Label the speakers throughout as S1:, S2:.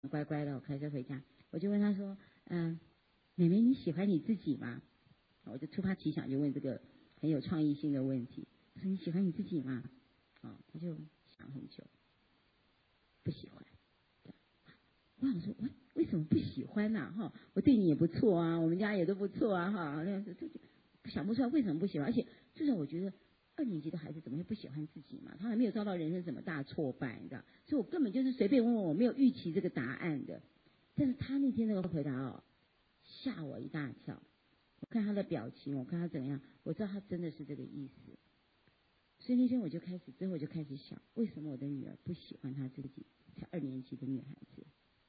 S1: 乖乖的，我开车回家，我就问他说，妹妹你喜欢你自己吗？我就突发奇想就问这个很有创意性的问题，我说你喜欢你自己吗？他就想很久，不喜欢。我想说，为什么不喜欢呢？我对你也不错啊，我们家也都不错啊，想不出来为什么不喜欢。而且至少我觉得2年级的孩子怎么会不喜欢自己嘛？他还没有遭到人生什么大挫败，你知道？所以我根本就是随便问，我没有预期这个答案的。但是他那天那个回答吓我一大跳。我看他的表情，我看他怎么样，我知道他真的是这个意思。所以那天之后我就开始想，为什么我的女儿不喜欢她自己？才2年级的女孩子。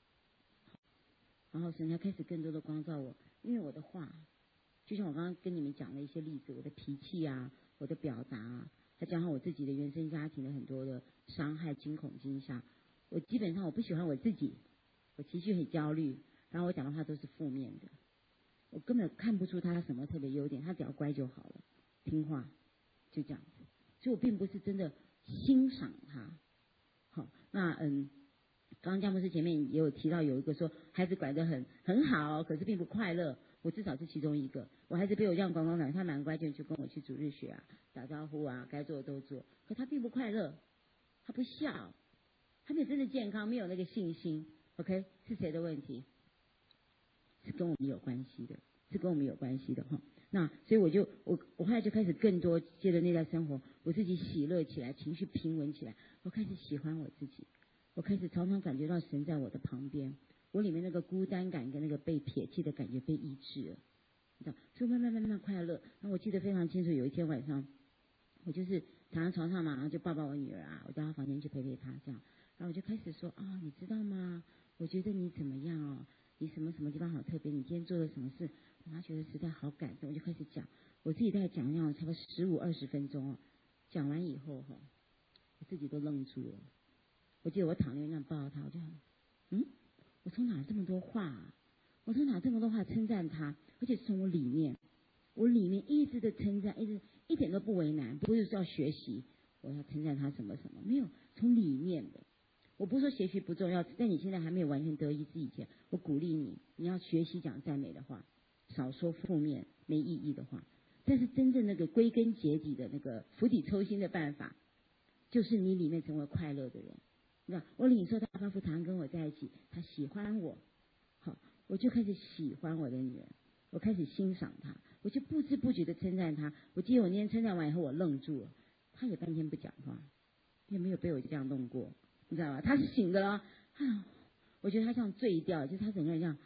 S1: 然后神才开始更多的光照我，因为我的话，就像我刚刚跟你们讲的一些例子，我的脾气啊，我的表达啊，再加上我自己的原生家庭的很多的伤害、惊恐、惊吓，我基本上我不喜欢我自己，我情绪很焦虑，然后我讲的话都是负面的，我根本看不出他什么特别优点，他只要乖就好了，听话，就这样子。所以我并不是真的欣赏他。好，那刚刚佳牧师前面也有提到，有一个说孩子管得很好，可是并不快乐。我至少是其中一个。我孩子被我这样管，他蛮乖，就跟我去主日学啊，打招呼啊，该做的都做。可他并不快乐，他不笑，他没有真的健康，没有那个信心。OK， 是谁的问题？是跟我们有关系的，是跟我们有关系的哈。那所以我后来就开始更多接着内在生活，我自己喜乐起来，情绪平稳起来，我开始喜欢我自己。我开始常常感觉到神在我的旁边，我里面那个孤单感跟那个被撇弃的感觉被医治了，你知道，所以慢慢快乐。那我记得非常清楚，有一天晚上，我就是躺在床上嘛，然后就抱我女儿啊，我到她房间去陪她这样，然后我就开始说你知道吗？我觉得你怎么样哦？你什么地方好特别？你今天做了什么事？我妈觉得实在好感动，我就开始讲，我自己在讲那样差不多15-20分钟讲完以后我自己都愣住了。我记得我躺在那样抱着他，我就我从哪这么多话我从哪这么多话称赞他，而且是从我里面一直的称赞，一点都不为难，不是说要学习我要称赞他什么什么，没有，从里面的。我不是说学习不重要，在你现在还没有完全得医治以前，我鼓励你要学习讲赞美的话，少说负面没意义的话。但是真正那个归根结底的那个釜底抽薪的办法，就是你里面成为快乐的人。那我领受他爸父常跟我在一起，他喜欢我，好，我就开始喜欢我的女儿，我开始欣赏她，我就不知不觉的称赞她。我记得我那天称赞完以后，我愣住了，她也半天不讲话，也没有被我这样弄过，你知道吗？她是醒的了，我觉得她像醉掉，就是她整个人这样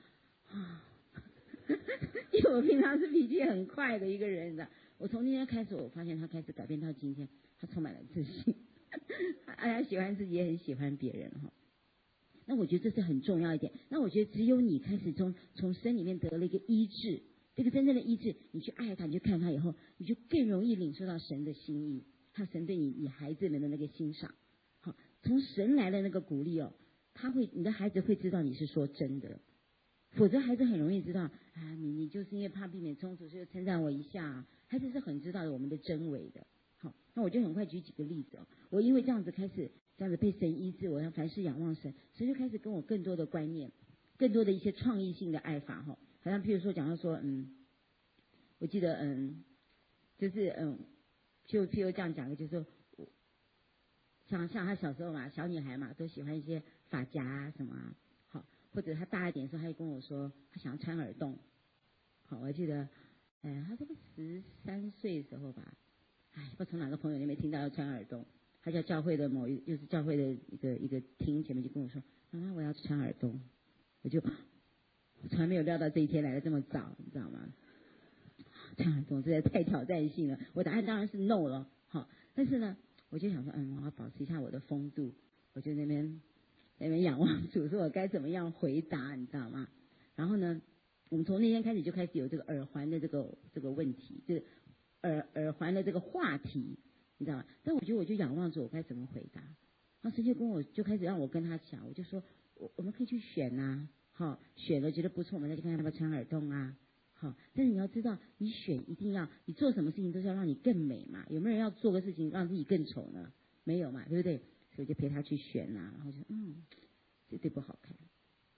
S1: 因为我平常是脾气很快的一个人，你知道，我从那天开始，我发现她开始改变到今天，她充满了自信。他喜欢自己，也很喜欢别人那我觉得这是很重要一点。那我觉得只有你开始从身里面得了一个医治，这个真正的医治，你去爱他，你去看他以后，你就更容易领受到神的心意，还有神对你孩子们的那个欣赏。好，从神来的那个鼓励你的孩子会知道你是说真的，否则孩子很容易知道你就是因为怕避免冲突，所以称赞我一下。孩子是很知道我们的真伪的。好，那我就很快举几个例子我因为这样子开始这样子被神医治，我要凡事仰望神，神就开始跟我更多的观念，更多的一些创意性的爱法好像譬如说讲到说我记得就是就譬如这样讲的，就是说像他小时候嘛，小女孩嘛都喜欢一些发夹什么好，或者他大一点的时候，他就跟我说他想要穿耳洞。好，我记得他这个13岁的时候吧，不知道从哪个朋友那边听到要穿耳洞，他叫教会的就是教会的一个厅前面就跟我说，妈妈我要穿耳洞。我从来没有料到这一天来的这么早，你知道吗？穿耳洞实在太挑战性了，我答案当然是 no 了。好，但是呢我就想说我要保持一下我的风度，我就那边仰望主，说我该怎么样回答，你知道吗？然后呢我们从那天开始就开始有这个耳环的这个问题，就是耳环的这个话题，你知道吗？但我觉得我就仰望着我该怎么回答。然后神就开始让我跟他讲，我就说我们可以去选好，选了觉得不错，我们再去看看要不要穿耳洞好，但是你要知道，你选一定要，你做什么事情都是要让你更美嘛。有没有人要做个事情让自己更丑呢？没有嘛，对不对？所以就陪他去选然后就绝对不好看。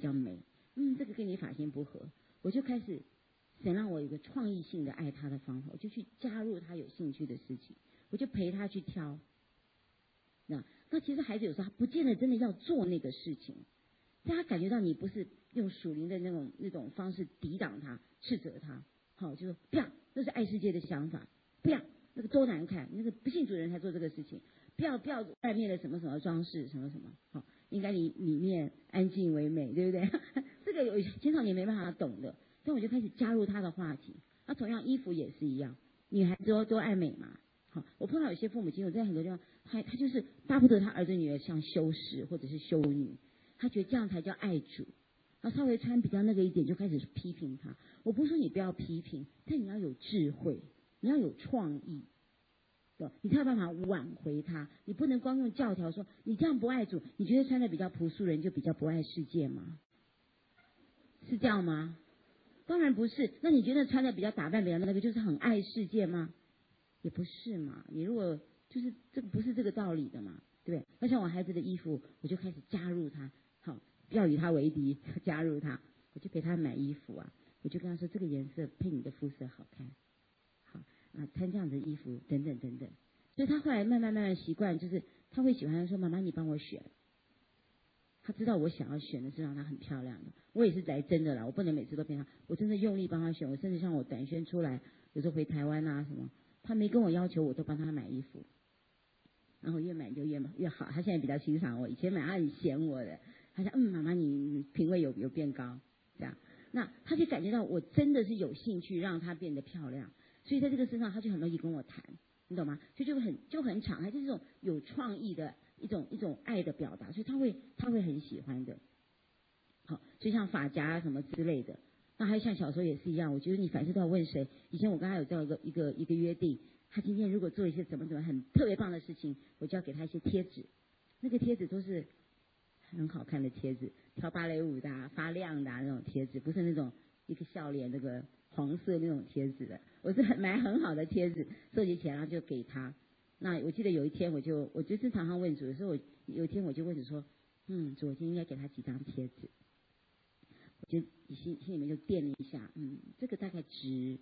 S1: 较美，这个跟你发型不合，我就开始神让我有个创意性的爱他的方法，我就去加入他有兴趣的事情，我就陪他去挑。那其实孩子有时候他不见得真的要做那个事情，但他感觉到你不是用属灵的那种方式抵挡他、斥责他，好，就说不要，那是爱世界的想法，不要那个多难看，那个不信主的人才做这个事情，不要外面的什么什么装饰什么什么，好，应该里面安静为美，对不对？这个有青少年没办法懂的，但我就开始加入他的话题。那同样衣服也是一样，女孩子都爱美嘛。好，我碰到有些父母亲，我在很多地方，他就是巴不得他儿子女儿像修士或者是修女，他觉得这样才叫爱主。然后稍微穿比较那个一点，就开始批评他。我不是说你不要批评，但你要有智慧，你要有创意，对，你才有办法挽回他。你不能光用教条说你这样不爱主，你觉得穿的比较朴素人就比较不爱世界吗？是这样吗？当然不是。那你觉得穿的比较打扮比较那个就是很爱世界吗？也不是嘛。你如果就是这个不是这个道理的嘛，对不对？那像我孩子的衣服，我就开始加入他，好，不要与他为敌，加入他，我就陪他买衣服啊，我就跟他说这个颜色配你的肤色好看，好啊，穿这样的衣服等等等等。所以他后来慢慢习惯，就是他会喜欢说妈妈你帮我选。他知道我想要选的是让他很漂亮的，我也是来真的啦，我不能每次都骗他，我真的用力帮他选。我甚至像我短宣出来，有时候回台湾啊什么，他没跟我要求，我都帮他买衣服，然后越买就越好。他现在比较欣赏我，以前买他很嫌我的，他说妈妈你品味有变高，这样，那他就感觉到我真的是有兴趣让他变得漂亮，所以在这个身上他就很乐意跟我谈，你懂吗？所以就很敞开，就是这种有创意的一种爱的表达，所以他会很喜欢的。好，就像发夹什么之类的。那还像小时候也是一样，我觉得你凡事都要问谁。以前我跟他有这样一个约定，他今天如果做一些怎么很特别棒的事情，我就要给他一些贴纸。那个贴纸都是很好看的贴纸，跳芭蕾舞的发亮的那种贴纸，不是那种一个笑脸那个黄色那种贴纸的。我是买很好的贴纸收集起来，然后就给他。那我记得有一天我就是常常问主，有时候有一天我就问主说，主，我今天应该给他几张贴纸。我就心里面就掂了一下，这个大概值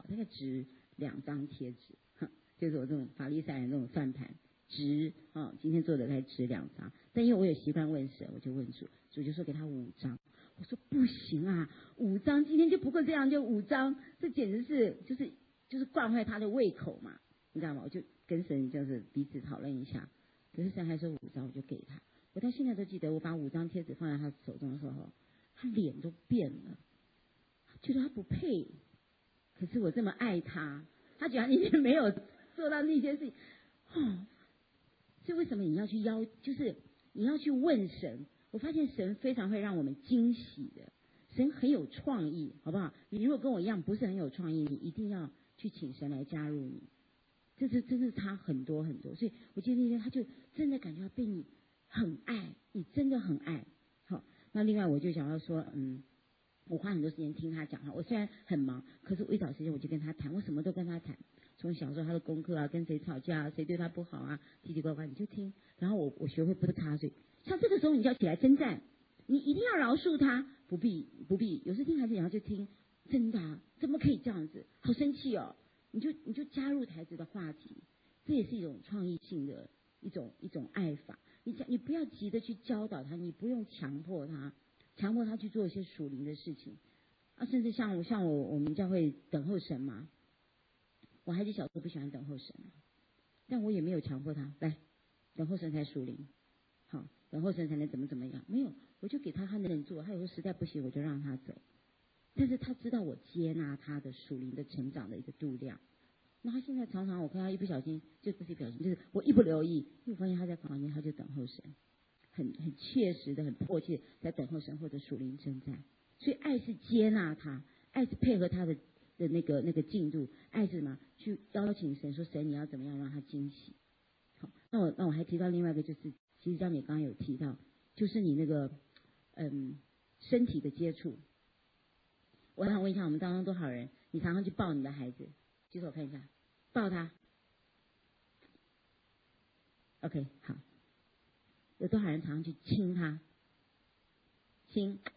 S1: 2张贴纸，就是我这种法利赛人这种算盘值今天做的才值2张。但因为我有习惯问神，我就问主就说给他5张。我说不行啊，5张今天就不够这样，就5张，这简直是就是惯坏他的胃口嘛，你知道吗？我就跟神就是彼此讨论一下，可是神还说5张，我就给他。我到现在都记得，我把5张贴纸放在他手中的时候，他脸都变了，觉得他不配。可是我这么爱他，他觉得你没有做到那些事情，所以为什么你要去就是你要去问神？我发现神非常会让我们惊喜的，神很有创意，好不好？你如果跟我一样不是很有创意，你一定要去请神来加入你，这是真是差很多很多。所以我记得那天他就真的感觉到被你很爱，你真的很爱。好，那另外我就想要说，我花很多时间听他讲话。我虽然很忙，可是我一找时间我就跟他谈，我什么都跟他谈。从小时候他的功课啊，跟谁吵架啊，谁对他不好啊，叽叽呱呱你就听。然后我学会不插嘴，像这个时候你就要起来称赞，你一定要饶恕他，不必。有时听孩子讲就听，真的怎么可以这样子？好生气哦！你就加入孩子的话题，这也是一种创意性的一种爱法。你不要急着去教导他，你不用强迫他去做一些属灵的事情啊，甚至像我们教会等候神嘛，我孩子小时候不喜欢等候神，但我也没有强迫他来等候神才属灵，好，等候神才能怎么样，没有，我就给他能做，他有时候实在不行我就让他走，但是他知道我接纳他的属灵的成长的一个度量。那他现在常常我看他一不小心就不是表情，就是我一不留意，因为我发现他在房间他就等候神，很切实的很迫切在等候神或者属灵征战。所以爱是接纳他，爱是配合他的那个进度，爱是什么？去邀请神说神你要怎么样让他惊喜。好，那我还提到另外一个，就是其实像你刚刚有提到，就是你那个身体的接触。我想问一下，我们当中多少人你常常去抱你的孩子？举手看一下，抱他。OK， 好。有多少人常常去亲他？亲，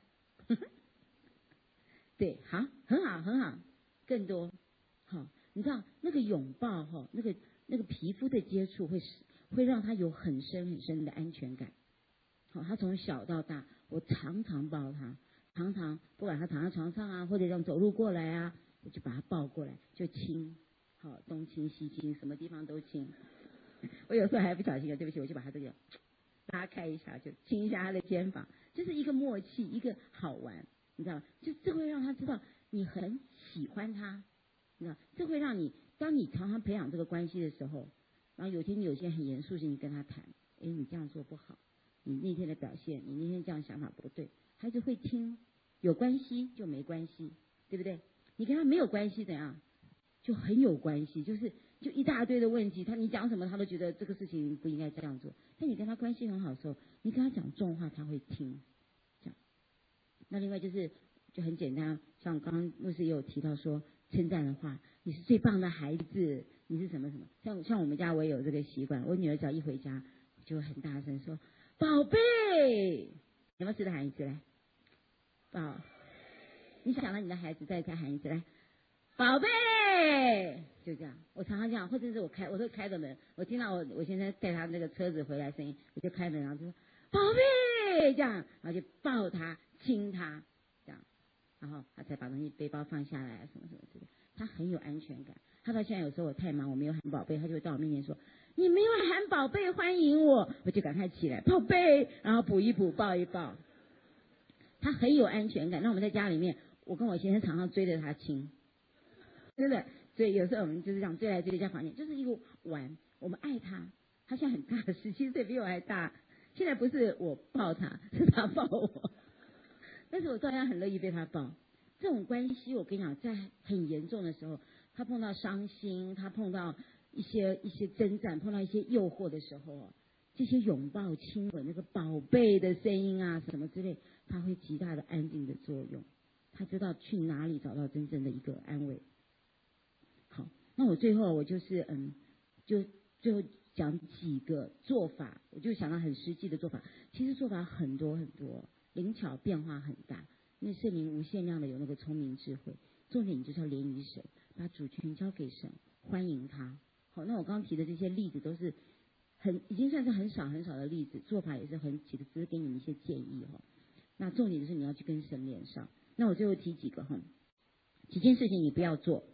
S1: 对，好，很好，很好，更多。好，你知道那个拥抱哈，那个皮肤的接触会让他有很深很深的安全感。好，他从小到大，我常常抱他，常常不管他躺在床上啊，或者让走路过来啊，我就把他抱过来，就亲，好，东亲西亲，什么地方都亲。我有时候还不小心，对不起，我就把他这个拉开一下，就亲一下他的肩膀，就是一个默契，一个好玩，你知道吗？就这会让他知道你很喜欢他，你知道，这会让你，当你常常培养这个关系的时候，然后有天你有些很严肃的事情跟他谈，哎，你这样做不好，你那天的表现，你那天这样想法不对，孩子会听，有关系就没关系，对不对？你跟他没有关系怎样，就很有关系，就一大堆的问题，你讲什么他都觉得这个事情不应该这样做。但你跟他关系很好的时候，你跟他讲重话他会听，这样。那另外就很简单，像刚刚牧师也有提到说称赞的话，你是最棒的孩子，你是什么什么。像我们家我也有这个习惯，我女儿只要一回家就很大声说宝贝，有没有试着喊一次来？宝，你想让你的孩子再喊一次来，宝贝。就这样，我常常这样，或者是我会开着门，我听到我现在带他那个车子回来声音，我就开门，然后就说宝贝，这样，然后就抱他亲他，这样，然后他才把东西背包放下来，什么什么之类的，他很有安全感。他到现在有时候我太忙，我没有喊宝贝，他就会到我面前说你没有喊宝贝欢迎我，我就赶快起来宝贝，然后补一补抱一抱，他很有安全感。那我们在家里面，我跟我先生常常追着他亲。真的，所以有时候我们就是这样追来追去在房间，就是一个玩。我们爱他，他现在很大，17岁，比我还大。现在不是我抱他，是他抱我，但是我照样很乐意被他抱。这种关系，我跟你讲，在很严重的时候，他碰到伤心，他碰到一些征战，碰到一些诱惑的时候，这些拥抱、亲吻、那个宝贝的声音啊，什么之类，他会极大的安定的作用。他知道去哪里找到真正的一个安慰。好，那我最后就是就最后讲几个做法，我就想到很实际的做法。其实做法很多很多，灵巧变化很大，因为圣灵无限量的有那个聪明智慧。重点你就是要连于神，把主权交给神，欢迎他。好，那我刚刚提的这些例子都是已经算是很少很少的例子，做法也是很几个，只是给你们一些建议哈。那重点就是你要去跟神连上。那我最后提几个哈，几件事情你不要做。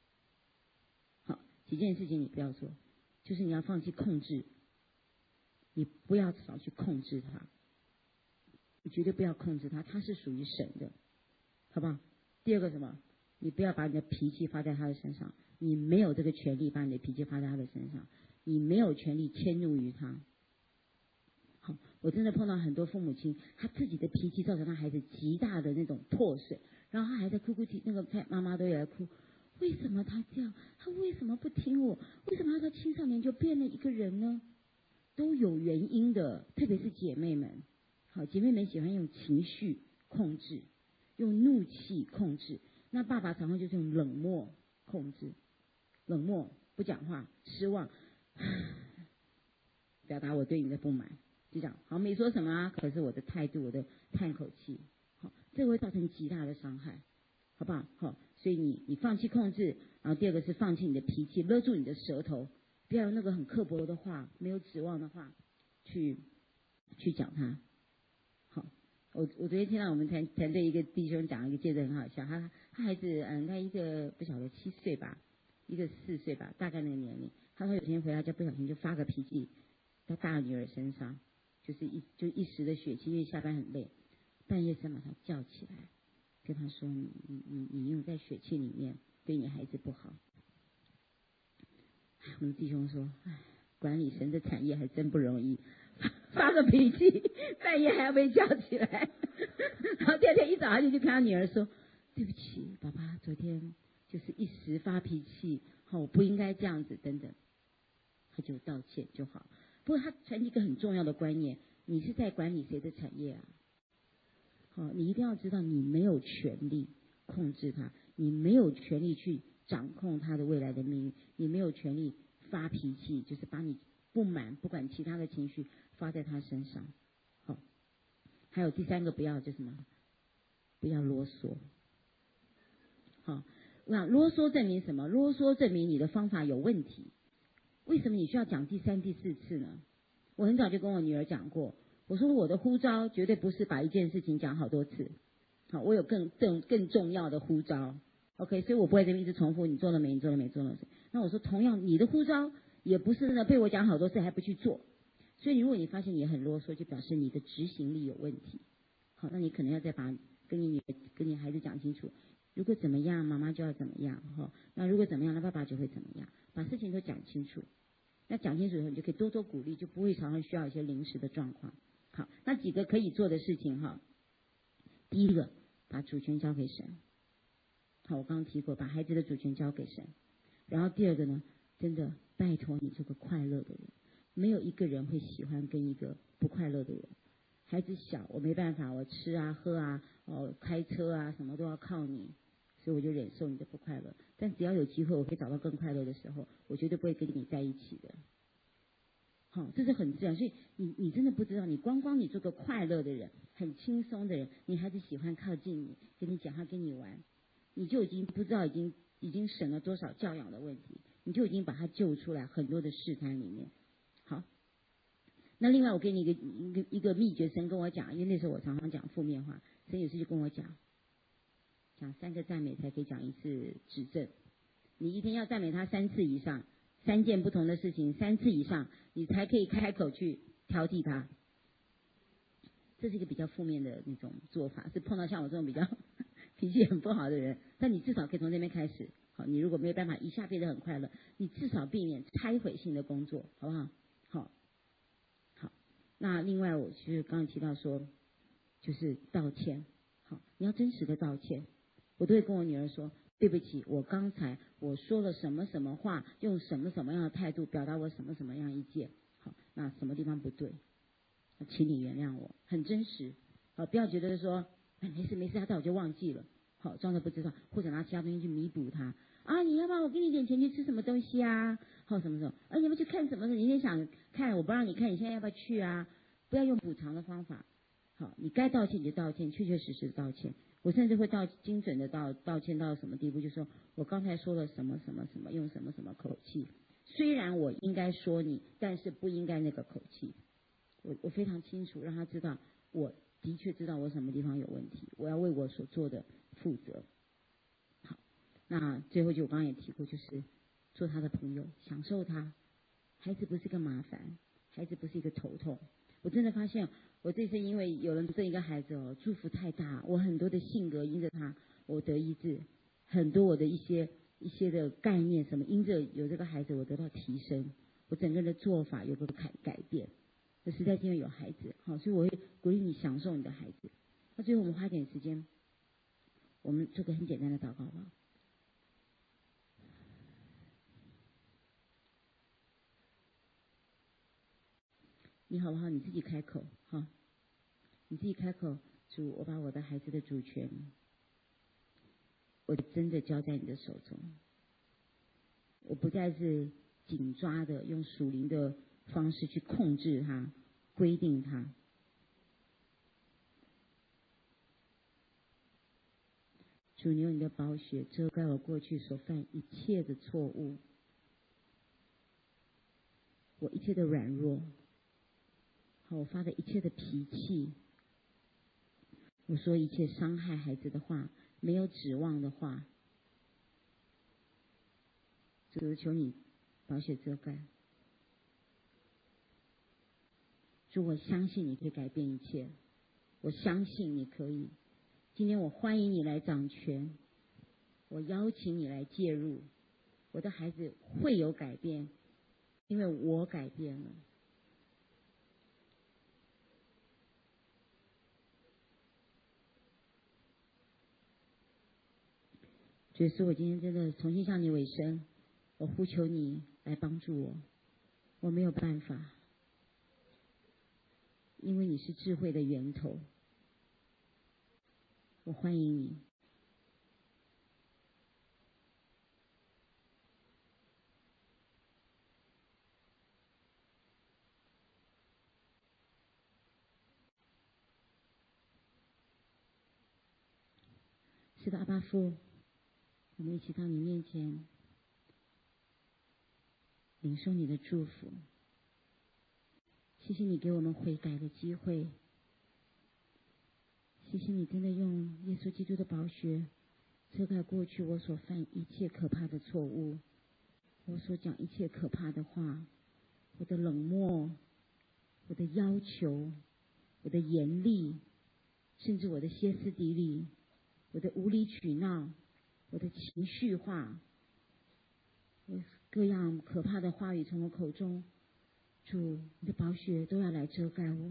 S1: 几件事情你不要做，就是你要放弃控制，你不要老去控制他，你绝对不要控制他，他是属于神的，好不好？第二个什么？你不要把你的脾气发在他的身上，你没有这个权利把你的脾气发在他的身上，你没有权利迁怒于他。好，我真的碰到很多父母亲，他自己的脾气造成他孩子极大的那种破碎，然后他还在哭哭啼，那个妈妈都有来哭。为什么他这样？他为什么不听我？为什么他到青少年就变了一个人呢？都有原因的，特别是姐妹们。好，姐妹们喜欢用情绪控制，用怒气控制。那爸爸常常就是用冷漠控制，冷漠不讲话，失望，表达我对你的不满，就这样。好，没说什么啊，可是我的态度，我的叹口气，好，这会造成极大的伤害。好不好？好，所以你放弃控制，然后第二个是放弃你的脾气，勒住你的舌头，不要用那个很刻薄的话、没有指望的话去讲他。好，我昨天听到我们团队一个弟兄讲一个戒指很好笑，他孩子他一个不晓得7岁吧，一个4岁吧，大概那个年龄。他说有天回家就不小心就发个脾气在大女儿身上，就是一时的血气，因为下班很累，半夜3把他叫起来。跟他说你用在血气里面对你孩子不好。我们弟兄说，管理神的产业还真不容易，发个脾气半夜还要被叫起来。然后第二天一早他就去跟他女儿说，对不起爸爸，昨天就是一时发脾气，我不应该这样子等等，他就道歉就好。不过他传递一个很重要的观念，你是在管理谁的产业啊？好，你一定要知道，你没有权利控制他，你没有权利去掌控他的未来的命运，你没有权利发脾气，就是把你不满，不管其他的情绪发在他身上。好，还有第3个不要就什么？ 不要啰嗦。好，那啰嗦证明什么？啰嗦证明你的方法有问题。为什么你需要讲第3、第4次呢？我很早就跟我女儿讲过，我说我的呼召绝对不是把一件事情讲好多次。好，我有更重要的呼召。OK， 所以我不会这边一直重复你做了没，你做了没，做了没。那我说同样你的呼召也不是呢被我讲好多次还不去做。所以如果你发现你很啰嗦，就表示你的执行力有问题。好，那你可能要再把跟你孩子讲清楚，如果怎么样妈妈就要怎么样。那如果怎么样那爸爸就会怎么样，把事情都讲清楚。那讲清楚以后你就可以多多鼓励，就不会常常需要一些临时的状况。好，那几个可以做的事情哈。第一个，把主权交给神。好，我刚刚提过，把孩子的主权交给神。然后第二个呢，真的拜托你做个快乐的人。没有一个人会喜欢跟一个不快乐的人。孩子小，我没办法，我吃啊喝啊开车啊什么都要靠你，所以我就忍受你的不快乐。但只要有机会我可以找到更快乐的时候，我绝对不会跟你在一起的。好，这是很自然。所以你真的不知道，你光你做个快乐的人，很轻松的人，你孩子喜欢靠近你，跟你讲话跟你玩，你就已经不知道已经省了多少教养的问题，你就已经把他救出来很多的试探里面。好，那另外我给你一个秘诀，神跟我讲，因为那时候我常常讲负面话，神有时就跟我讲3个赞美才可以讲1次指正。你一天要赞美他3次以上，3件不同的事情3次以上，你才可以开口去挑剔他。这是一个比较负面的那种做法，是碰到像我这种比较脾气很不好的人，但你至少可以从这边开始。好，你如果没有办法一下变得很快乐，你至少避免拆毁性的工作，好不好？好，那另外我就是刚刚提到说，就是道歉。好，你要真实的道歉。我都会跟我女儿说，对不起，我刚才我说了什么什么话，用什么什么样的态度表达我什么什么样意见。好，那什么地方不对，请你原谅我，很真实。好，不要觉得说没事，他带我就忘记了，好，装作不知道，或者拿其他东西去弥补他。啊，你要不要我给你点钱去吃什么东西啊？好，什么时候？你要不要去看什么？你今天想看，我不让你看，你现在要不要去啊？不要用补偿的方法。好，你该道歉你就道歉，确确实实的道歉。我甚至会精准的道歉到什么地步，就是说我刚才说了什么什么什么，用什么什么口气，虽然我应该说你，但是不应该那个口气。我非常清楚，让他知道我的确知道我什么地方有问题，我要为我所做的负责。好，那最后就我刚刚也提过，就是做他的朋友，享受他。孩子不是个麻烦，孩子不是一个头痛。我真的发现我这次因为有人生一个孩子祝福太大，我很多的性格因着他我得医治，很多我的一些的概念什么因着有这个孩子我得到提升，我整个人的做法有个改变。这实在是因为有孩子，好，所以我会鼓励你享受你的孩子。那最后我们花点时间，我们做个很简单的祷告吧。你好不好？你自己开口，好，你自己开口。主，我把我的孩子的主权，我真的交在你的手中。我不再是紧抓的用属灵的方式去控制他，规定他。主，你用你的宝血遮盖我过去所犯一切的错误，我一切的软弱，好，我发的一切的脾气，我说一切伤害孩子的话，没有指望的话，主，求你宝血遮盖。主，我相信你可以改变一切，我相信你可以。今天我欢迎你来掌权，我邀请你来介入，我的孩子会有改变，因为我改变了。主耶稣，我今天真的重新向你委身，我呼求你来帮助我，我没有办法，因为你是智慧的源头，我欢迎你。 是的，阿爸父，我们一起到你面前，领受你的祝福。谢谢你给我们悔改的机会，谢谢你真的用耶稣基督的宝血遮盖过去我所犯一切可怕的错误，我所讲一切可怕的话，我的冷漠，我的要求，我的严厉，甚至我的歇斯底里，我的无理取闹，我的情绪化，我各样可怕的话语从我口中，主，你的宝血都要来遮盖我。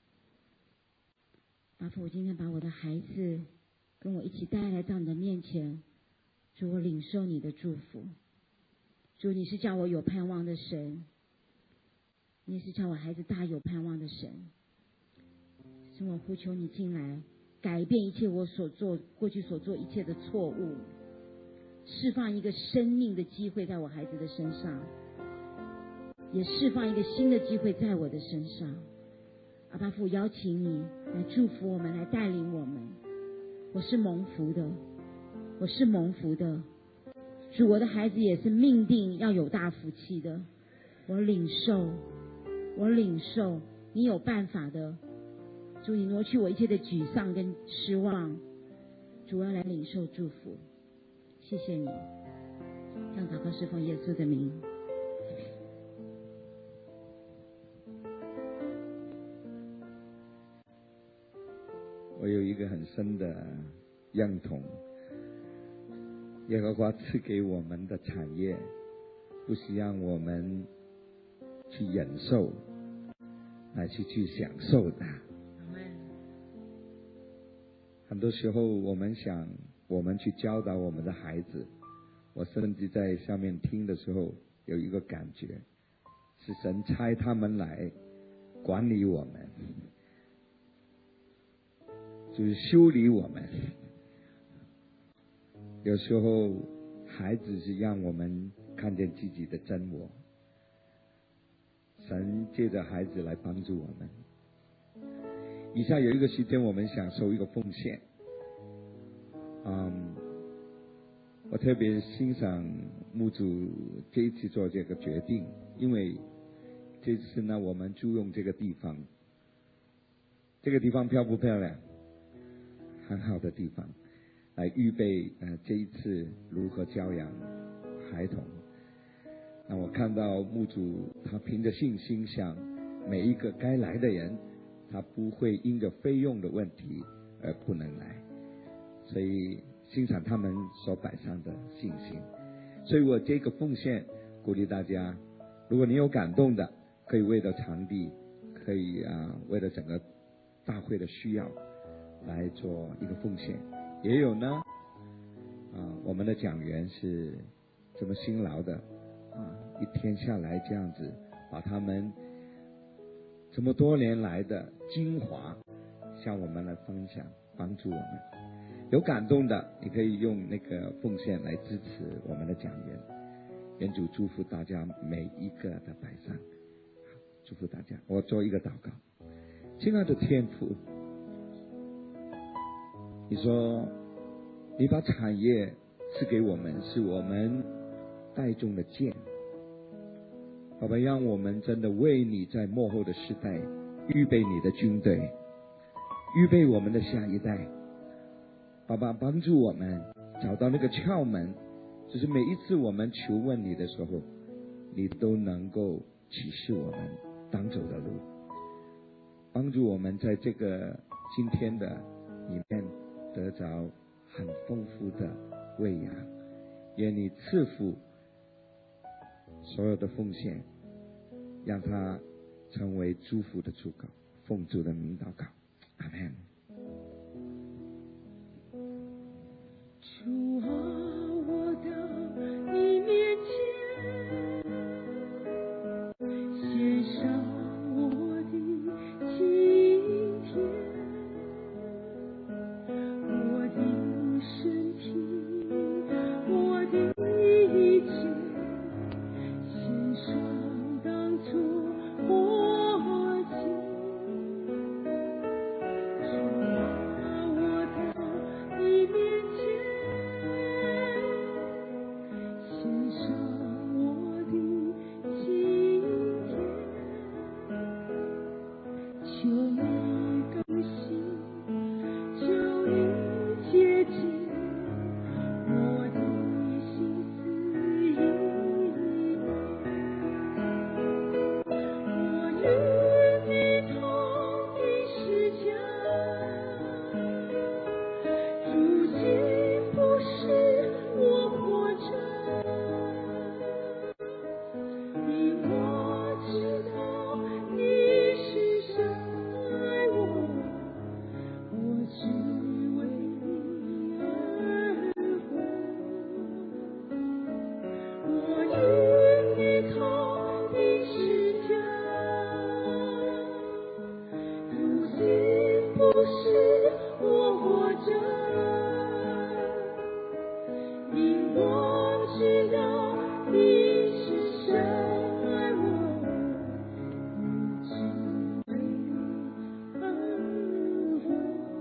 S1: 爸父，我今天把我的孩子跟我一起带来到你的面前，主，我领受你的祝福。主，你是叫我有盼望的神，你也是叫我孩子大有盼望的神。主，我呼求你进来，改变一切我过去所做一切的错误，释放一个生命的机会在我孩子的身上，也释放一个新的机会在我的身上。阿爸父，邀请你来祝福我们，来带领我们。我是蒙福的，我是蒙福的。主，我的孩子也是命定要有大福气的。我领受，我领受，你有办法的。主，你挪去我一切的沮丧跟失望。主，要来领受祝福。谢谢你，这样祷告是奉耶稣的名。
S2: 我有一个很深的认同，耶和华赐给我们的产业，不是让我们去忍受，乃是去享受的。很多时候我们想，我们去教导我们的孩子，我甚至在下面听的时候有一个感觉，是神差他们来管理我们，就是修理我们。有时候孩子是让我们看见自己的真我，神借着孩子来帮助我们。以下有一个时间，我们想收一个奉献。我特别欣赏牧主这一次做这个决定，因为这次呢，我们租用这个地方，这个地方漂不漂亮？很好的地方，来预备这一次如何教养孩童。那我看到牧主他凭着信心想每一个该来的人，他不会因着费用的问题而不能来，所以欣赏他们所摆上的信心。所以我这个奉献鼓励大家，如果你有感动的，可以为了场地，可以为了整个大会的需要来做一个奉献。也有呢我们的讲员是这么辛劳的一天下来这样子把他们这么多年来的精华向我们来分享，帮助我们。有感动的，你可以用那个奉献来支持我们的讲员。愿主祝福大家每一个的摆上，祝福大家。我做一个祷告。亲爱的天父，你说你把产业赐给我们，是我们带中的剑。爸爸，让我们真的为你在末后的时代预备你的军队，预备我们的下一代。爸爸，帮助我们找到那个窍门，就是每一次我们求问你的时候，你都能够启示我们当走的路，帮助我们在这个今天的里面得着很丰富的喂养。愿你赐福所有的奉献，让它成为祝福的出口。奉主的名祷告，阿们。
S3: 主啊，我到你面前，献上我的今天，我的身体，我的一切，献上当作活祭。 活着，因我知道你是深爱我，你只为你而活。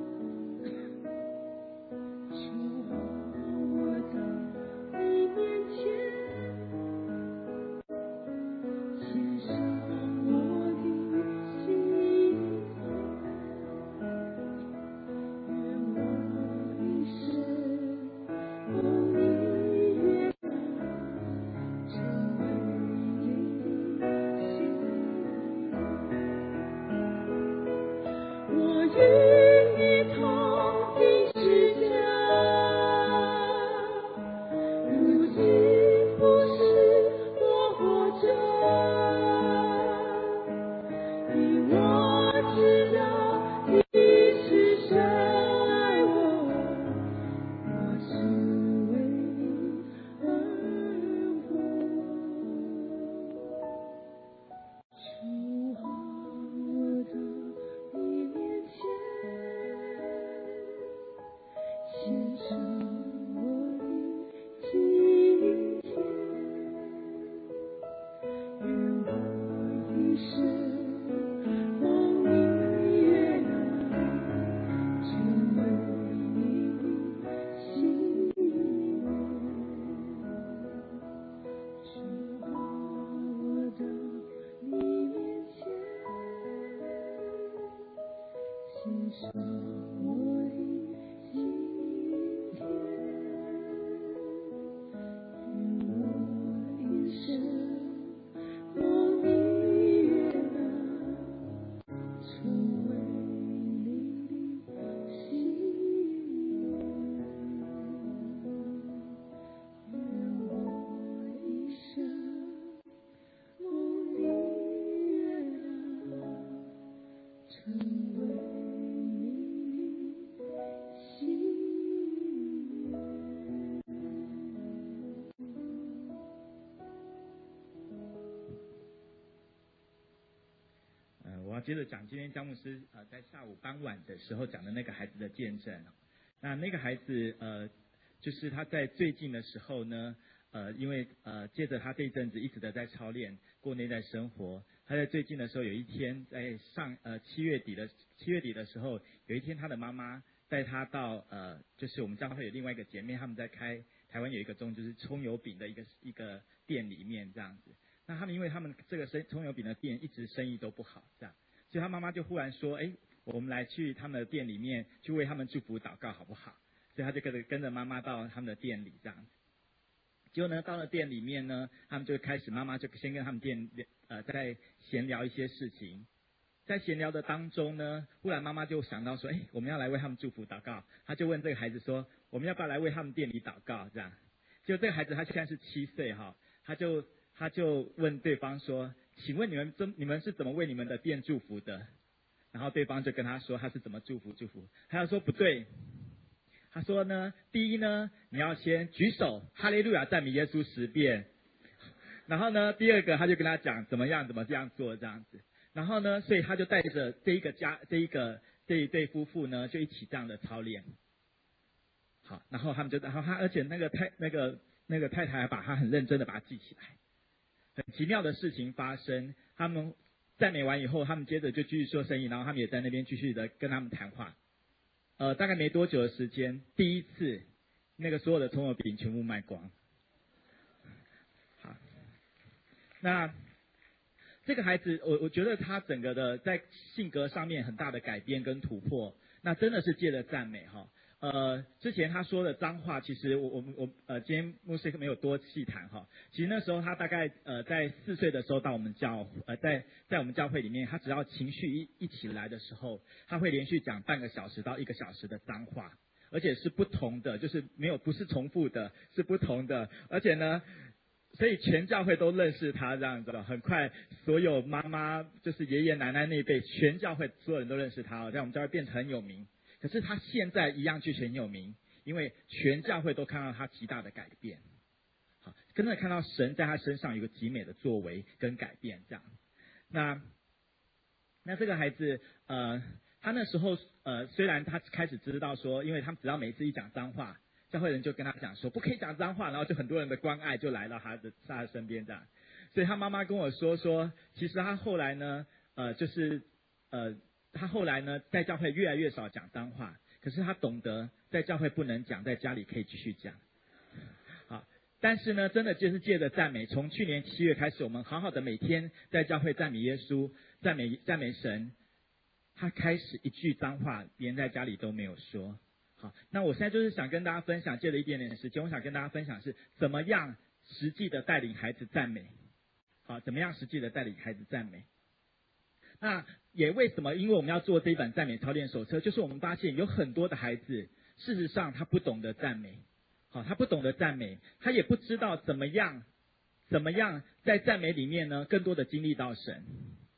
S3: 求我到你面前，献上我的心，愿我一生蒙你悦纳，成为你的心。我与你同定十架，如今不是我活着，因我知道你是深爱我，我只为你而活。主啊，我到你面前，献上我的今天，愿我一生蒙你悦纳，成为你的心愿。主啊，我到你面前，献上我的今天，愿我一生蒙你悦纳，成为你的心愿。愿我一生蒙你悦纳，成为你的心愿。
S4: 我要接着讲今天姜牧师在下午傍晚的时候讲的那个孩子的见证。那个孩子就是他在最近的时候呢，因为接着他这一阵子一直的在操练过内在生活，他在最近的时候有一天在7月底的时候，有一天他的妈妈带他到就是我们教会有另外一个姐妹，他们在开台湾有一个就是葱油饼的一个店里面这样子。那他们因为他们这个葱油饼的店一直生意都不好这样，所以他妈妈就忽然说，我们来去他们的店里面去为他们祝福祷告好不好？所以他就跟着妈妈到他们的店里这样子。结果呢，到了店里面呢，他们就开始，妈妈就先跟他们店在闲聊一些事情。在闲聊的当中呢，忽然妈妈就想到说，我们要来为他们祝福祷告。他就问这个孩子说，我们要不要来为他们店里祷告？这样，结果这个孩子他现在是7岁哈，他就问对方说，请问你们是怎么为你们的店祝福的？然后对方就跟他说他是怎么祝福。他就说不对。他说呢，第一呢，你要先举手哈利路亚赞美耶稣10遍，然后呢，第二个他就跟他讲怎么这样做这样子，然后呢，所以他就带着这一对夫妇呢，就一起这样的操练。好，然后而且那个太太还把他很认真的把他记起来。很奇妙的事情发生，他们赞美完以后，他们接着就继续做生意，然后他们也在那边继续的跟他们谈话。大概没多久的时间，第一次那个所有的葱油饼全部卖光。好，那这个孩子，我觉得他整个的在性格上面很大的改变跟突破，那真的是借着赞美哈。之前他说的脏话，其实我今天牧师没有多细谈哈。其实那时候他大概在4岁的时候到我们在我们教会里面，他只要情绪一起来的时候，他会连续讲半个小时到1个小时的脏话，而且是不同的，就是不是重复的，是不同的，而且呢，所以全教会都认识他这样子。很快所有妈妈就是爷爷奶奶那一辈，全教会所有人都认识他，在我们教会变成很有名。可是他现在一样去很有名，因为全教会都看到他极大的改变。好，真的看到神在他身上有个极美的作为跟改变这样。那这个孩子他那时候虽然他开始知道说，因为他们只要每一次一讲脏话，教会人就跟他讲说不可以讲脏话，然后就很多人的关爱就来到他的身边这样。所以他妈妈跟我说，其实他后来呢，他后来呢在教会越来越少讲脏话，可是他懂得在教会不能讲，在家里可以继续讲。好，但是呢，真的就是借着赞美，从去年7月开始，我们好好的每天在教会赞美耶稣，赞美神。他开始一句脏话连在家里都没有说。好，那我现在就是想跟大家分享，借了一点点的时间，我想跟大家分享是怎么样实际的带领孩子赞美。好，怎么样实际的带领孩子赞美。那也为什么？因为我们要做这一本赞美操练手册，就是我们发现有很多的孩子，事实上他不懂得赞美。好，他不懂得赞美，他也不知道怎么样在赞美里面呢，更多的经历到神。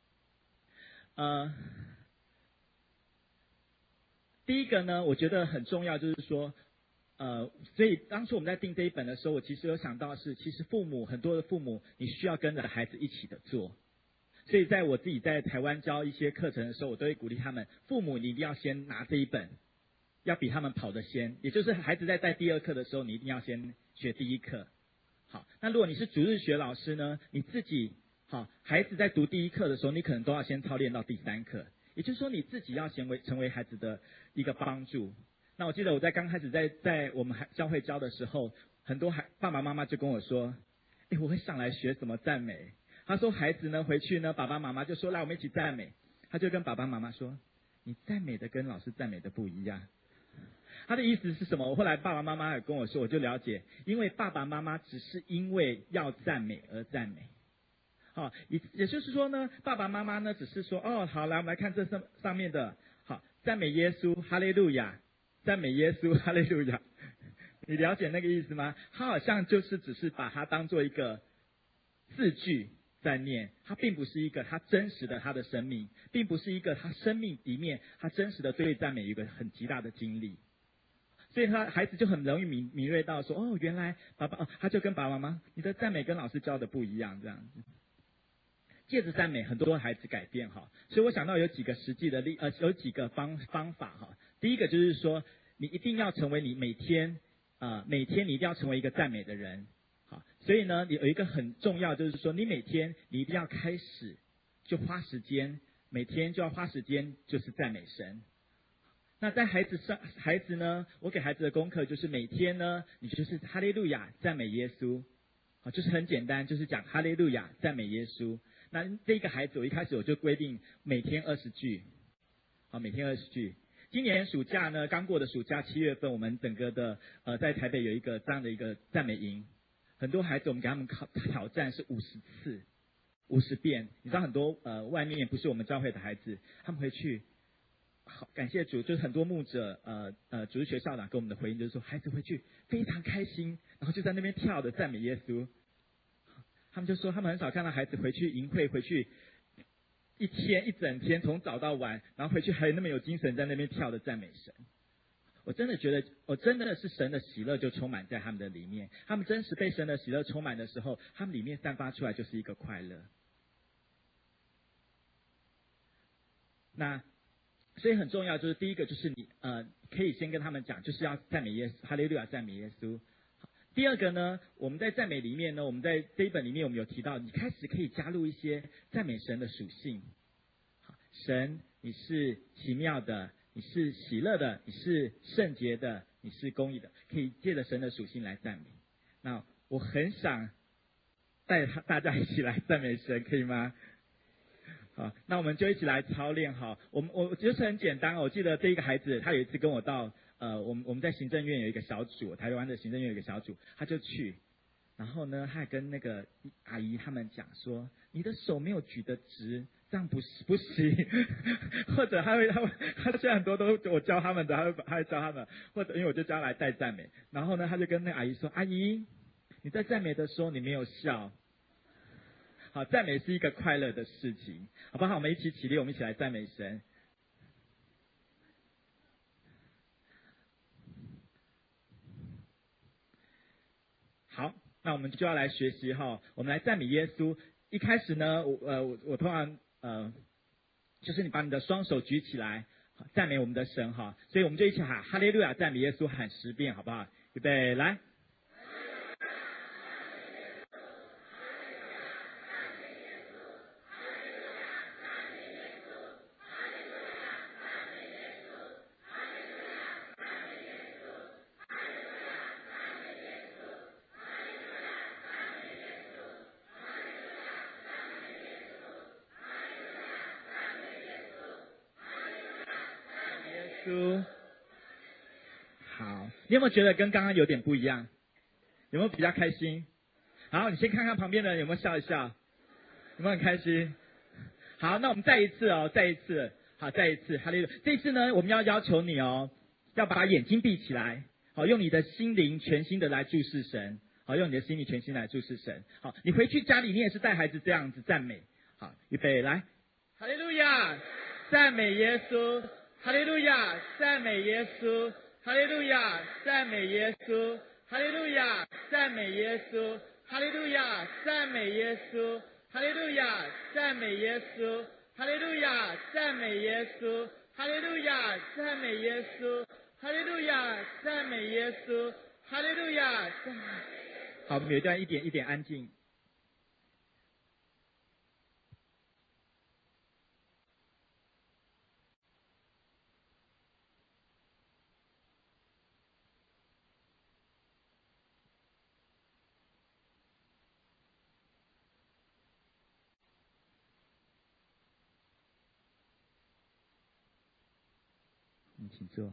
S4: 第一个呢，我觉得很重要，就是说，所以当初我们在定这一本的时候，我其实有想到是，其实很多的父母，你需要跟着孩子一起的做。所以在我自己在台湾教一些课程的时候，我都会鼓励他们，父母你一定要先拿这一本，要比他们跑得先，也就是孩子在带第2课的时候，你一定要先学第1课。好，那如果你是主日学老师呢，你自己好，孩子在读第1课的时候，你可能都要先操练到第3课。也就是说，你自己要成为孩子的一个帮助。那我记得我在刚开始在我们教会教的时候，很多爸爸妈妈就跟我说：“我会上来学怎么赞美。”他说孩子呢回去呢，爸爸妈妈就说：“来，我们一起赞美。”他就跟爸爸妈妈说：“你赞美的跟老师赞美的不一样。”他的意思是什么？我后来爸爸妈妈也跟我说，我就了解，因为爸爸妈妈只是因为要赞美而赞美。好，也就是说呢，爸爸妈妈呢只是说，好，来我们来看这上面的，好，赞美耶稣，哈利路亚，赞美耶稣，哈利路亚。你了解那个意思吗？他好像就是只是把它当做一个字句在念，它并不是一个他真实的他的生命，并不是一个他生命里面他真实的对赞美有一个很极大的经历。所以孩子就很容易敏锐到说，原来爸爸，他就跟爸爸妈妈，你的赞美跟老师教的不一样，这样子。借着赞美，很多孩子改变哈，所以我想到有几个实际的有几个方法哈。第一个就是说，你一定要成为你每天你一定要成为一个赞美的人，好，所以呢，有一个很重要就是说，你每天你一定要开始就花时间，每天就要花时间就是赞美神。那在孩子呢，我给孩子的功课就是每天呢，你就是哈利路亚赞美耶稣，好，就是很简单，就是讲哈利路亚赞美耶稣。那这个孩子，我一开始我就规定每天20句，好，每天20句。今年暑假呢，刚过的暑假7月份，我们整个的在台北有一个这样的一个赞美营，很多孩子我们给他们挑战是50次，50遍。你知道很多外面不是我们教会的孩子，他们回去，好感谢主，就是很多牧者主日学校长给我们的回应就是说，孩子回去非常开心，然后就在那边跳的赞美耶稣。他们就说，他们很少看到孩子回去营会，回去一整天从早到晚，然后回去还那么有精神在那边跳的赞美神。我真的觉得，真的是神的喜乐就充满在他们的里面。他们真实被神的喜乐充满的时候，他们里面散发出来就是一个快乐。那所以很重要，就是第一个就是你可以先跟他们讲，就是要赞美耶稣，哈利路亚赞美耶稣。第二个呢，我们在赞美里面呢，我们在这一本里面我们有提到，你开始可以加入一些赞美神的属性。神，你是奇妙的，你是喜乐的，你是圣洁的，你是公义的，可以借着神的属性来赞美。那我很想带大家一起来赞美神，可以吗？好，那我们就一起来操练哈。我就是很简单，我记得这一个孩子，他有一次跟我到我们在行政院有一个小组，台湾的行政院有一个小组，他就去，然后呢，他还跟那个阿姨他们讲说，你的手没有举得直，这样不行，或者他现在很多都我教他们的，他会教他们，或者因为我就教他来带赞美，然后呢，他就跟那个阿姨说，阿姨，你在赞美的时候你没有笑。好，赞美是一个快乐的事情，好不好？我们一起起立，我们一起来赞美神。好，那我们就要来学习哈，我们来赞美耶稣。一开始呢，我通常就是你把你的双手举起来， 赞美我们的神哈，所以我们就一起喊哈利路亚，赞美耶稣，喊10遍好不好？预备，来。好，你有没有觉得跟刚刚有点不一样？有没有比较开心？好，你先看看旁边的人有没有笑一笑，有没有很开心？好，那我们再一次哦，再一次，好，再一次，哈利路亚。这次呢，我们要求你哦，要把眼睛闭起来，好，用你的心灵全心的来注视神，好，用你的心灵全心来注视神。好，你回去家里你也是带孩子这样子赞美。好，预备，来，哈利路亚，赞美耶稣。哈利路亚，赞美耶稣！哈利路亚，赞美耶稣！哈利路亚，赞美耶稣！哈利路亚，赞美耶稣！哈利路亚，赞美耶稣！哈利路亚，赞美耶稣！哈利路亚，赞美耶稣！哈利路亚，赞美耶稣！哈利路亚，赞美。好，我们有一段一点安静。请坐。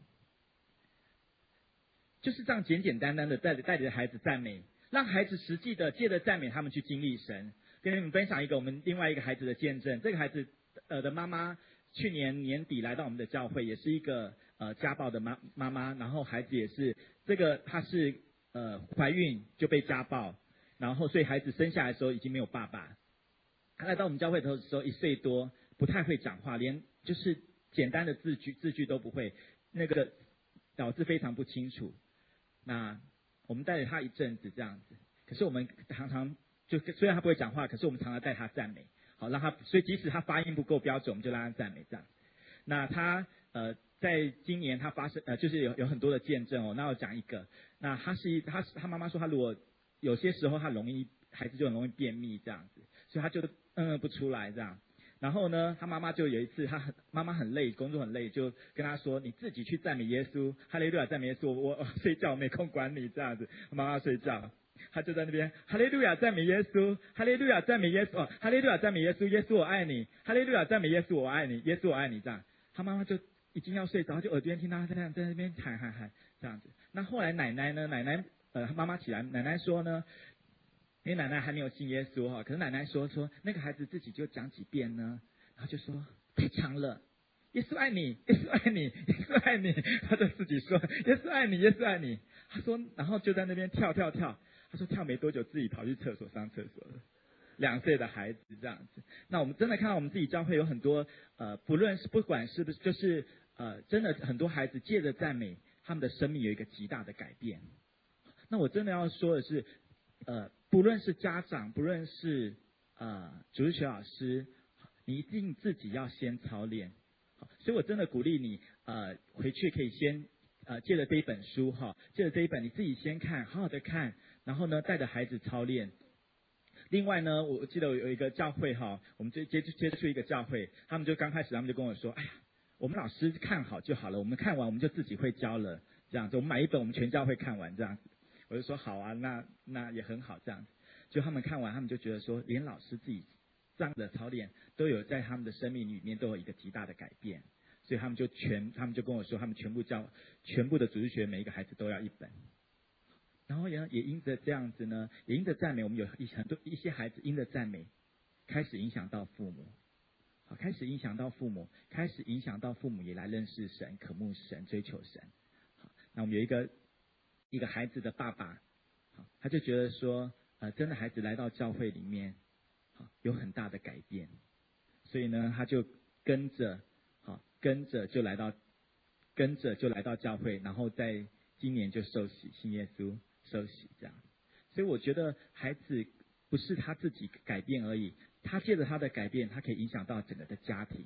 S4: 就是这样简简单单的带着孩子赞美，让孩子实际的借着赞美他们去经历神。跟你们分享一个我们另外一个孩子的见证。这个孩子的妈妈去年年底来到我们的教会，也是一个家暴的妈妈，然后孩子也是她是怀孕就被家暴，然后所以孩子生下来的时候已经没有爸爸。他来到我们教会的时候1岁多，不太会讲话，连就是简单的字句都不会，那个咬字非常不清楚。那我们带着他一阵子这样子，可是我们常常就虽然他不会讲话，可是我们常常带他赞美，好让他，所以即使他发音不够标准，我们就让他赞美这样。那他在今年他发生就是有很多的见证哦，那我讲一个，那他妈妈说他如果有些时候孩子就很容易便秘这样子，所以他就不出来这样。然后呢，他妈妈就有一次，妈妈很累，工作很累，就跟他说：“你自己去赞美耶稣，哈利路亚赞美耶稣，我睡觉没空管你这样子。”妈妈睡觉，他就在那边哈利路亚赞美耶稣，哈利路亚赞美耶稣，哈利路亚赞美耶稣，耶稣我爱你，哈利路亚赞美耶稣我爱你，耶稣我爱你这样。他妈妈就已经要睡着，就耳边听他在那边喊这样子。那后来奶奶呢？妈妈起来，奶奶说呢。因为奶奶还没有信耶稣哈，可是奶奶说那个孩子自己就讲几遍呢，然后就说太强了，耶稣爱你，耶稣爱你，耶稣爱你，他就自己说耶稣爱你，耶稣爱你。他说，然后就在那边跳，他说跳没多久自己跑去厕所上厕所了。2岁的孩子这样子，那我们真的看到我们自己教会有很多不管是不是就是真的很多孩子借着赞美，他们的生命有一个极大的改变。那我真的要说的是不论是家长，不论是主日学老师，你一定自己要先操练。所以我真的鼓励你回去可以先借着这一本书哈，借着这一本你自己先看，好好的看，然后呢带着孩子操练。另外呢，我记得有一个教会哈，我们接触一个教会，他们就刚开始他们就跟我说，哎呀，我们老师看好就好了，我们看完我们就自己会教了，这样子，我们买一本我们全教会看完这样子。我就说好啊，那也很好这样子。就他们看完，他们就觉得说，连老师自己这样的操练都有在他们的生命里面都有一个极大的改变，所以他们就跟我说，他们全部的主日学每一个孩子都要一本。然后也因着这样子呢，也因着赞美，我们有一些孩子因着赞美开始影响到父母，好，开始影响到父母也来认识神、渴慕神、追求神。好，那我们有一个孩子的爸爸，他就觉得说，真的孩子来到教会里面，有很大的改变，所以呢，他就跟着就来到教会，然后在今年就受洗信耶稣，受洗这样。所以我觉得孩子不是他自己改变而已，他借着他的改变，他可以影响到整个的家庭，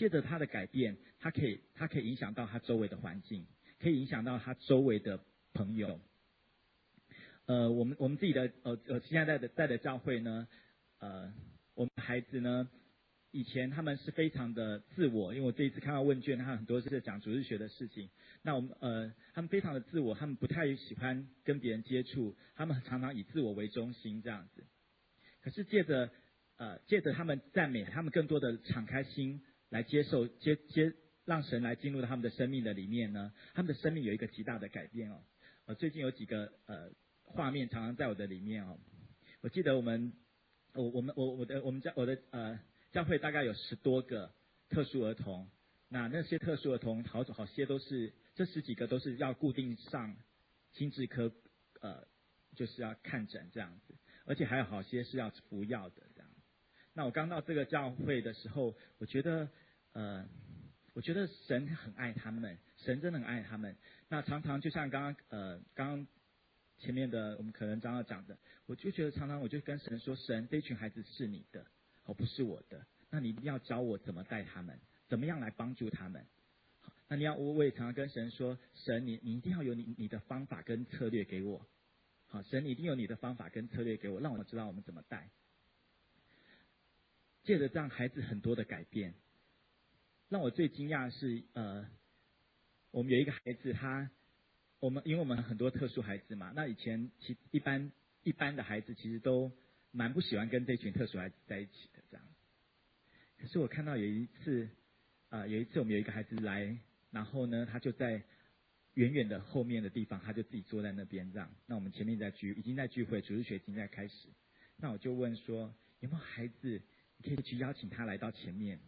S4: 借着他的改变，他可以影响到他周围的环境，可以影响到他周围的朋友。我们自己的现在在的教会呢，我们的孩子呢，以前他们是非常的自我，因为我这一次看到问卷，他很多是讲主日学的事情。那他们非常的自我，他们不太喜欢跟别人接触，他们常常以自我为中心这样子。可是借着他们赞美，他们更多的敞开心来接受让神来进入到他们的生命的里面呢，他们的生命有一个极大的改变哦。最近有几个画面常常在我的里面哦。我记得我们教会大概有10多个特殊儿童，那些特殊儿童好些都是这10几个都是要固定上心智科就是要看诊这样子，而且还有好些是要服药的这样。那我刚到这个教会的时候，我觉得神很爱他们，神真的很爱他们。那常常就像刚刚前面的我们可能刚刚讲的，我就觉得常常我就跟神说，神这群孩子是你的，不是我的，那你一定要教我怎么带他们，怎么样来帮助他们。那我也常常跟神说，神你一定要有你的方法跟策略给我。好，神你一定有你的方法跟策略给我，让我知道我们怎么带。借着这样孩子很多的改变，让我最惊讶的是我们有一个孩子因为我们很多特殊孩子嘛，那以前一般的孩子其实都蛮不喜欢跟这群特殊孩子在一起的这样。可是我看到有一次我们有一个孩子来，然后呢他就在远远的后面的地方，他就自己坐在那边这样。那我们前面已经在聚会，主日学已经在开始。那我就问说，有没有孩子你可以去邀请他来到前面？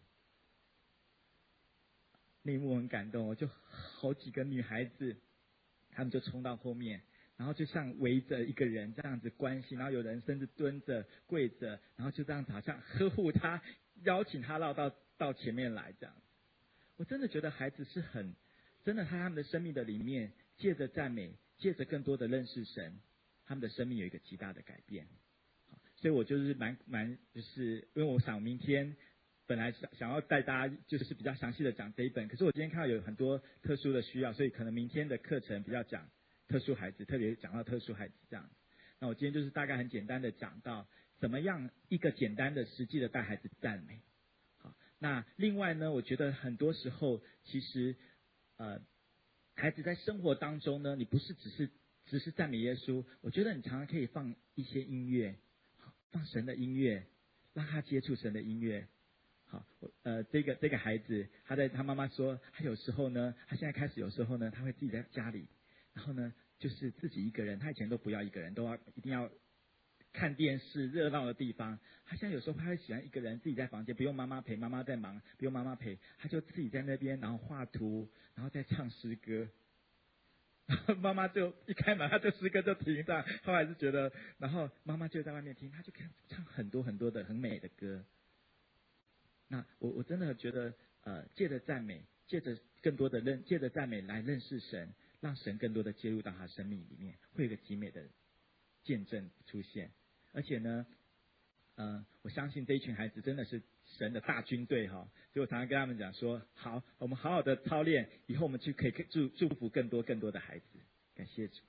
S4: 那一幕很感动，就好几个女孩子，她们就冲到后面，然后就像围着一个人这样子关心，然后有人甚至蹲着跪着，然后就这样子好像呵护他，邀请他到前面来这样。我真的觉得孩子是真的在他们的生命的里面，借着赞美，借着更多的认识神，他们的生命有一个极大的改变。所以我就是就是因为我想明天本来想要带大家就是比较详细的讲这一本，可是我今天看到有很多特殊的需要，所以可能明天的课程比较讲特殊孩子，特别讲到特殊孩子这样。那我今天就是大概很简单的讲到怎么样一个简单的实际的带孩子赞美。好，那另外呢，我觉得很多时候其实孩子在生活当中呢，你不是只是赞美耶稣，我觉得你常常可以放一些音乐，放神的音乐，让他接触神的音乐。好，这个孩子，他妈妈说，他有时候呢，他现在开始有时候呢，他会自己在家里，然后呢，就是自己一个人，他以前都不要一个人，一定要看电视热闹的地方。他现在有时候他会喜欢一个人自己在房间，不用妈妈陪，妈妈在忙，不用妈妈陪，他就自己在那边，然后画图，然后再唱诗歌。然后妈妈就一开门，他就诗歌就停上，后来是觉得，然后妈妈就在外面听，他就可以唱很多很多的很美的歌。那我真的觉得，借着赞美，借着赞美来认识神，让神更多的介入到他生命里面，会有一个极美的见证出现。而且呢，我相信这一群孩子真的是神的大军队哈，所以我常常跟他们讲说，好，我们好好的操练，以后我们去可以祝福更多的孩子。感谢主。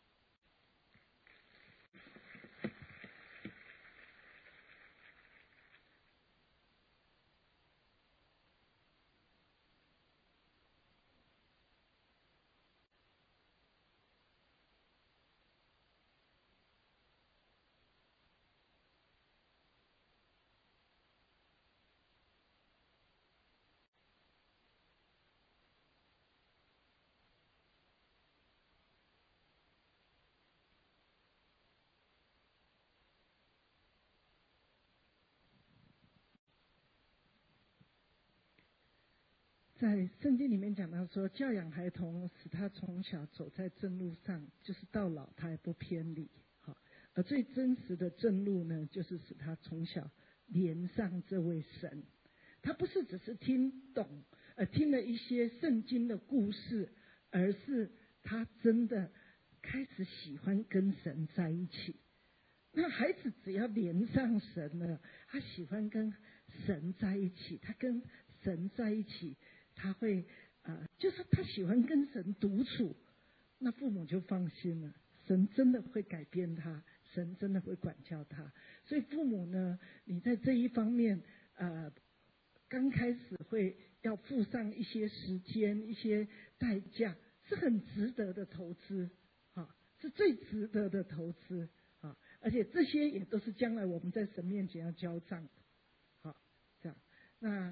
S3: 在圣经里面讲到说，教养孩童，使他从小走在正路上，就是到老他也不偏离。好，而最真实的正路呢，就是使他从小连上这位神。他不是只是听懂，听了一些圣经的故事，而是他真的开始喜欢跟神在一起。那孩子只要连上神了，他喜欢跟神在一起，他跟神在一起，他会就是他喜欢跟神独处，那父母就放心了，神真的会改变他，神真的会管教他。所以父母呢，你在这一方面刚开始会要付上一些时间、一些代价，是很值得的投资，是最值得的投资，而且这些也都是将来我们在神面前要交账的，这样。那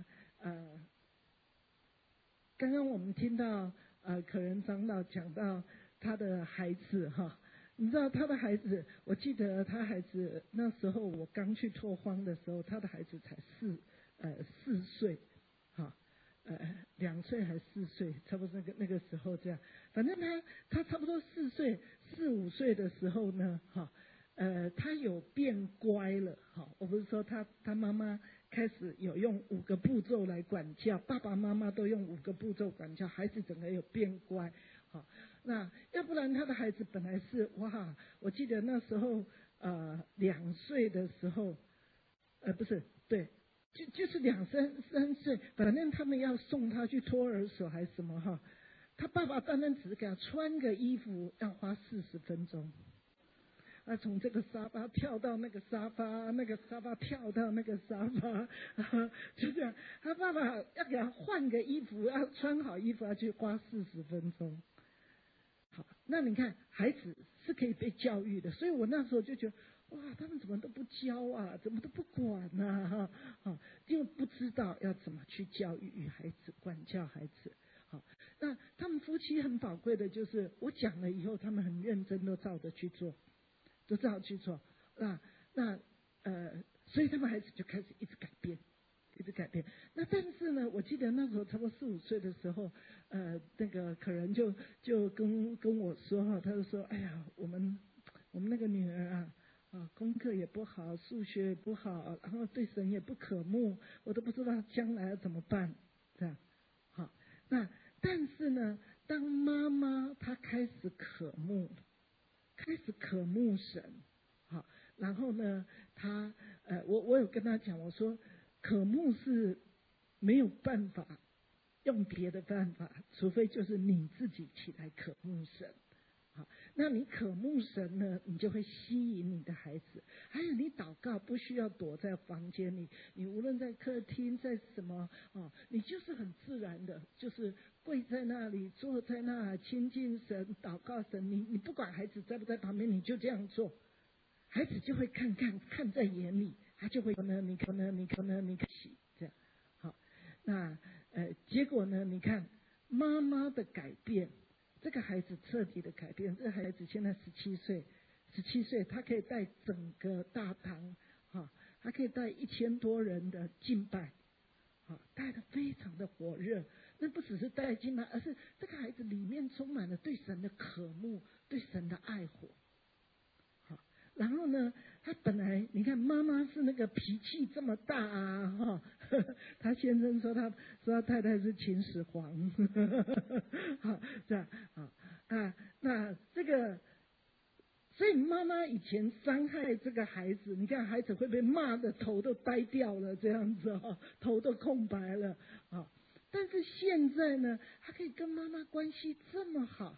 S3: 刚刚我们听到可人长老讲到他的孩子你知道他的孩子，我记得他孩子那时候我刚去拓荒的时候，他的孩子才4岁，2岁还是4岁，差不多那个时候这样。反正他差不多4岁4、5岁的时候呢，他有变乖了，我不是说他妈妈开始有用5个步骤来管教，爸爸妈妈都用5个步骤管教，孩子整个有变乖，那要不然他的孩子本来是我记得那时候2岁的时候，不是对。就是2、3岁，反正他们要送他去托儿所还是什么他爸爸单单只是给他穿个衣服，要花40分钟。从这个沙发跳到那个沙发，那个沙发跳到那个沙发，就这样。他爸爸要给他换个衣服，要穿好衣服，要去花40分钟。好，那你看孩子是可以被教育的，所以我那时候就觉得。哇，他们怎么都不教啊，怎么都不管啊因为不知道要怎么去教育孩子，管教孩子。那他们夫妻很宝贵的就是，我讲了以后，他们很认真，都照着去做，所以他们孩子就开始一直改变。那但是呢，我记得那时候差不多4、5岁的时候，那个可人就跟我说他就说，哎呀，我们那个女儿功课也不好，数学也不好，然后对神也不渴慕，我都不知道将来要怎么办，这样。那但是呢，当妈妈她开始渴慕神，然后呢，她我有跟她讲，我说渴慕是没有办法用别的办法，除非就是你自己起来渴慕神。那你渴慕神呢，你就会吸引你的孩子。还有你祷告不需要躲在房间里，你无论在客厅在什么你就是很自然的，就是跪在那里，坐在那亲近神，祷告神。你不管孩子在不在旁边，你就这样做，孩子就会看在眼里，他就会你可能起这样。好，那结果呢？你看妈妈的改变。这个孩子彻底的改变，这个孩子现在17岁，他可以带整个大堂，他可以带1000多人的敬拜，带得非常的火热。那不只是带敬拜，而是这个孩子里面充满了对神的渴慕，对神的爱火。然后呢，他本来你看妈妈是那个脾气这么大他先生说他太太是秦始皇，这样那这个，所以妈妈以前伤害这个孩子，你看孩子会被骂的头都呆掉了，这样子头都空白了但是现在呢，他可以跟妈妈关系这么好。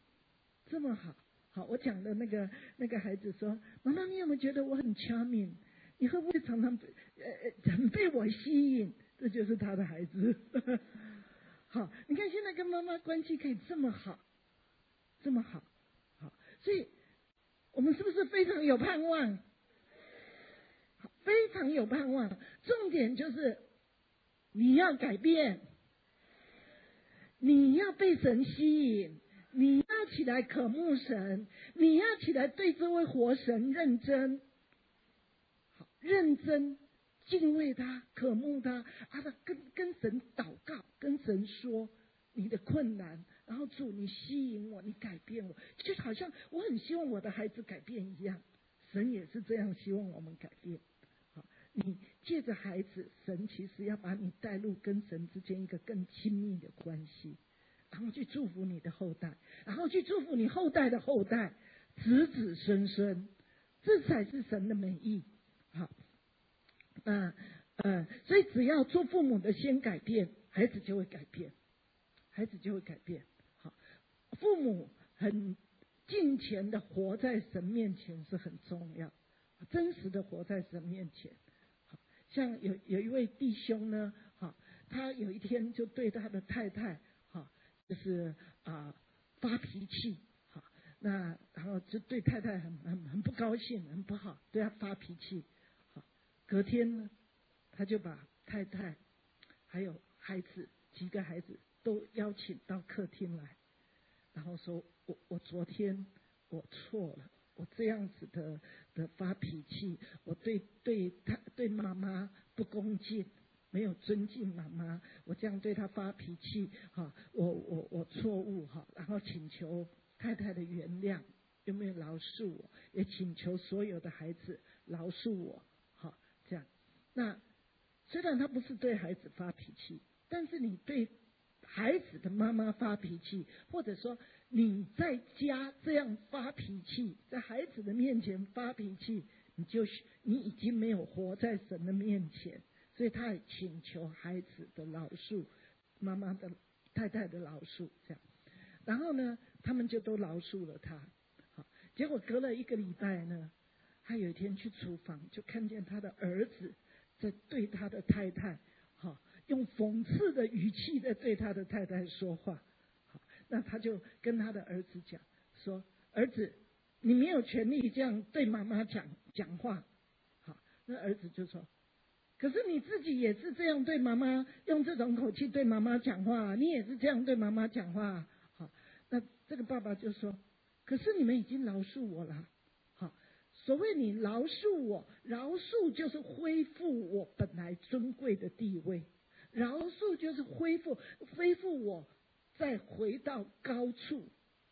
S3: 好，我讲的那个孩子说：“妈妈，你有没有觉得我很 charming？ 你会不会常常很被我吸引？”这就是他的孩子。好，你看现在跟妈妈关系可以这么好，好，所以我们是不是非常有盼望？非常有盼望。重点就是你要改变，你要被神吸引。你要起来渴慕神，你要起来对这位活神认真，认真敬畏他，渴慕他，跟神祷告，跟神说你的困难，然后主你吸引我，你改变我，就好像我很希望我的孩子改变一样，神也是这样希望我们改变。你借着孩子，神其实要把你带入跟神之间一个更亲密的关系。然后去祝福你的后代，然后去祝福你后代的后代，子子孙孙，这才是神的美意。好， 所以只要做父母的先改变，孩子就会改变，孩子就会改变。好，父母很敬虔的活在神面前是很重要，真实的活在神面前。好，像有一位弟兄呢，好，他有一天就对他的太太，好，就是发脾气，好，那然后就对太太很不高兴，很不好，对他发脾气。好，隔天呢，他就把太太还有孩子几个孩子都邀请到客厅来，然后说我昨天我错了，我这样子的发脾气，我对妈妈不恭敬，没有尊敬妈妈，我这样对她发脾气，哈，我错误哈，然后请求太太的原谅，有没有饶恕我？也请求所有的孩子饶恕我，好，这样。那虽然他不是对孩子发脾气，但是你对孩子的妈妈发脾气，或者说你在家这样发脾气，在孩子的面前发脾气，你已经没有活在神的面前，所以他也请求孩子的饶恕，妈妈的太太的饶恕，这样。然后呢，他们就都饶恕了他。好，结果隔了1个礼拜呢，他有一天去厨房，就看见他的儿子在对他的太太，好，用讽刺的语气在对他的太太说话。好，那他就跟他的儿子讲说：“儿子，你没有权利这样对妈妈讲话。”好，那儿子就说：“可是你自己也是这样对妈妈，用这种口气对妈妈讲话，你也是这样对妈妈讲话。”好，那这个爸爸就说：“可是你们已经饶恕我了。”好，所谓你饶恕我，饶恕就是恢复我本来尊贵的地位，饶恕就是恢复我再回到高处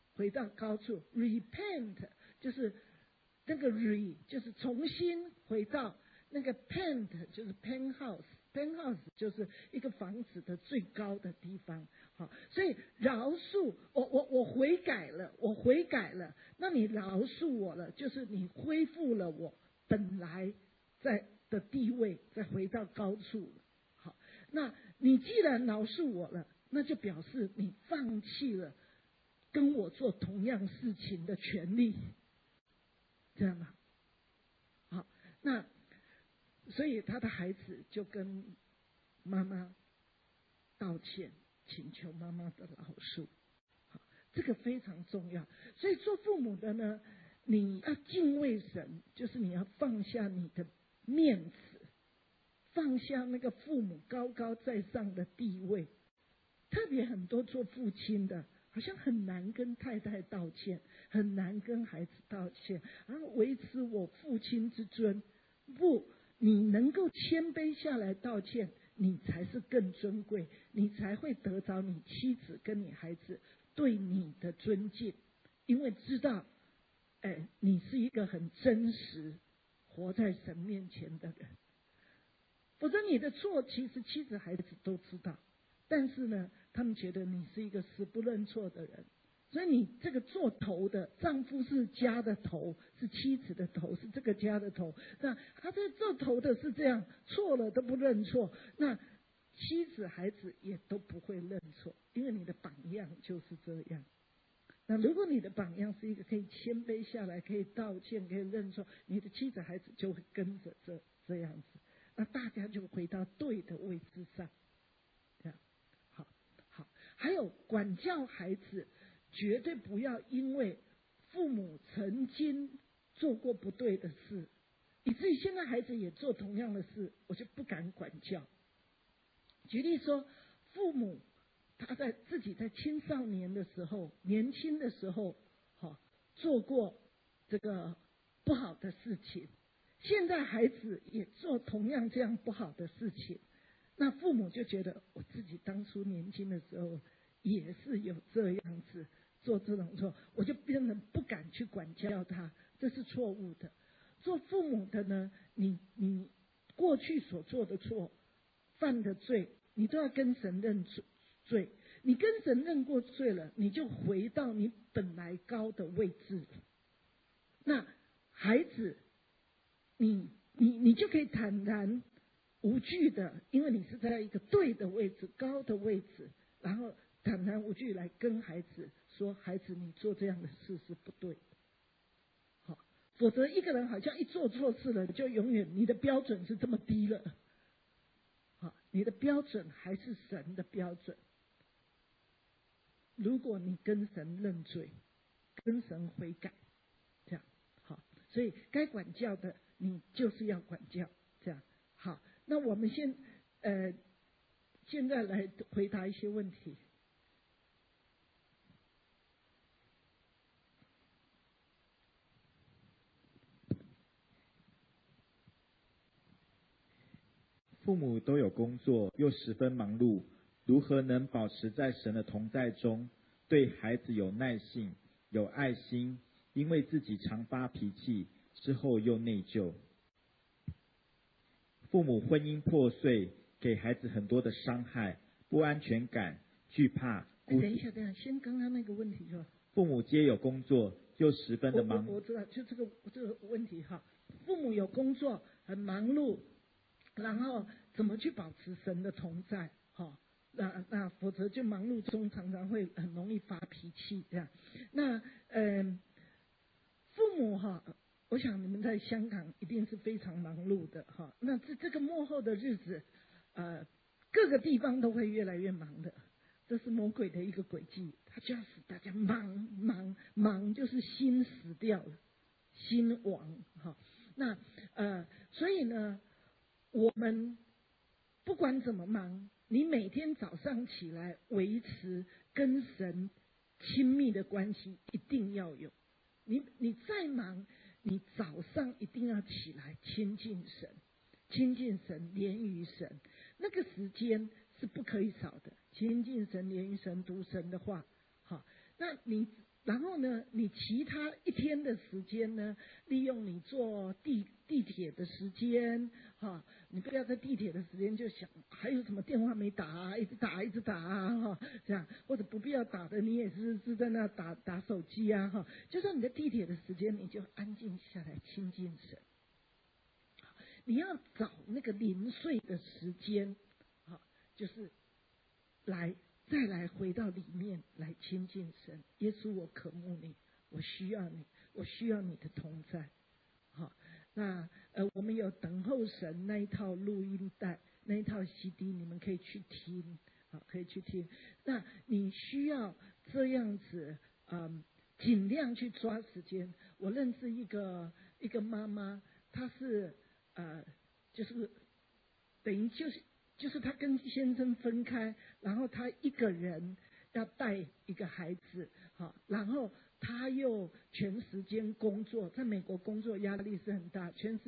S3: ，repent 就是那个 就是重新回到那个 pent 就是 penthouse 就是一个房子的最高的地方。好，所以饶恕我悔改了，那你饶恕我了，就是你恢复了我本来在的地位，再回到高处了。好，那你既然饶恕我了，那就表示你放弃了跟我做同样事情的权利，这样吗？好，那所以他的孩子就跟妈妈道歉，请求妈妈的饶恕。好，这个非常重要。所以做父母的呢，你要敬畏神，就是你要放下你的面子，放下那个父母高高在上的地位。特别很多做父亲的，好像很难跟太太道歉，很难跟孩子道歉，然后维持我父亲之尊。不，你能够谦卑下来道歉，你才是更尊贵，你才会得着你妻子跟你孩子对你的尊敬，因为知道，你是一个很真实活在神面前的人。否则你的错，其实妻子孩子都知道，但是呢，他们觉得你是一个死不认错的人，所以你这个做头的丈夫是家的头，是妻子的头，是这个家的头。那他这做头的是这样，错了都不认错，那妻子孩子也都不会认错，因为你的榜样就是这样。那如果你的榜样是一个可以谦卑下来，可以道歉，可以认错，你的妻子孩子就会跟着这样子，那大家就回到对的位置上。这样，好，还有管教孩子，绝对不要因为父母曾经做过不对的事，以至于现在孩子也做同样的事，我就不敢管教。举例说，父母他自己在青少年的时候，年轻的时候，做过这个不好的事情，现在孩子也做同样这样不好的事情，那父母就觉得我自己当初年轻的时候也是有这样子做这种错，我就变得不敢去管教他，这是错误的。做父母的呢，你过去所做的错，犯的罪，你都要跟神认罪。你跟神认过罪了，你就回到你本来高的位置。那孩子，你就可以坦然无惧的，因为你是在一个对的位置、高的位置，然后坦然无惧来跟孩子说：“孩子，你做这样的事是不对的。”好，否则一个人好像一做错事了，就永远你的标准是这么低了。好，你的标准还是神的标准。如果你跟神认罪，跟神悔改，这样好，所以该管教的你就是要管教，这样好。那我们现在来回答一些问题。
S4: 父母都有工作，又十分忙碌，如何能保持在神的同在中，对孩子有耐性、有爱心，因为自己常发脾气，之后又内疚？父母婚姻破碎，给孩子很多的伤害、不安全感、惧怕、孤独。
S3: 等一下，先刚刚那个问题说。
S4: 父母皆有工作，又十分的忙。
S3: 我知道，就这个问题哈。父母有工作，很忙碌，然后怎么去保持神的同在？哈，那否则就忙碌中常常会很容易发脾气这样。那父母哈，我想你们在香港一定是非常忙碌的哈。那这个末后的日子，各个地方都会越来越忙的。这是魔鬼的一个诡计，他就要使大家忙，就是心死掉了，心亡哈。那所以呢，我们不管怎么忙，你每天早上起来维持跟神亲密的关系一定要有。你再忙，你早上一定要起来亲近神，连于神，那个时间是不可以少的。亲近神，连于神，读神的话。好，那然后呢，你其他一天的时间呢，利用你坐地铁的时间，哈，你不要在地铁的时间就想还有什么电话没打啊，一直打啊，哈，这样，或者不必要打的，你也是在那打手机啊，哈，就算你在地铁的时间，你就安静下来亲近神。你要找那个零碎的时间，好，就是再来回到里面来亲近神。耶稣，我渴慕你，我需要你，我需要你的同在。好，那我们有等候神那一套录音带，那一套 CD， 你们可以去听，好，可以去听。那你需要这样子，尽量去抓时间。我认识一个妈妈，她是就是等于就是她跟先生分开，然后她一个人要带一个孩子，好，然后她又全时间工作，在美国工作压力是很大，全时